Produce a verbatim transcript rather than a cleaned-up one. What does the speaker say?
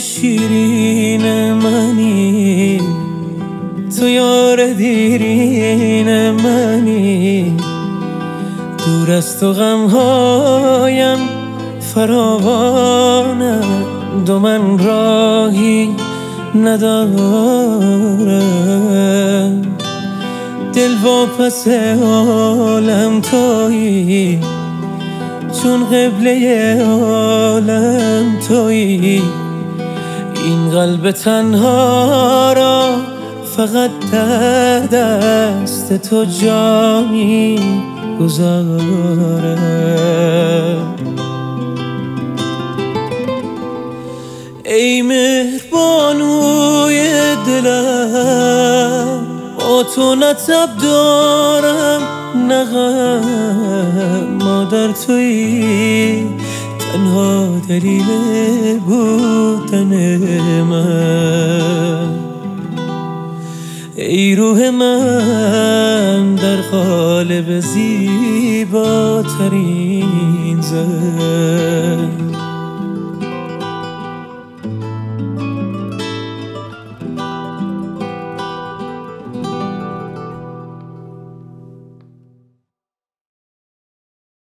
شیرین منی، تو یار دیرین منی. دور از تو غمهایم فراوانند و من راهی ندارم. دل واپس عالم تویی، چون قبله عالم تویی. این قلب تنها را فقط در دست تو جا می گذارم. ای مهربانوی دلم، با تو نه تب دارم نه غم. مادر تویی تنها دلیل بودن من. ای روح من در قالب زیباترین زن.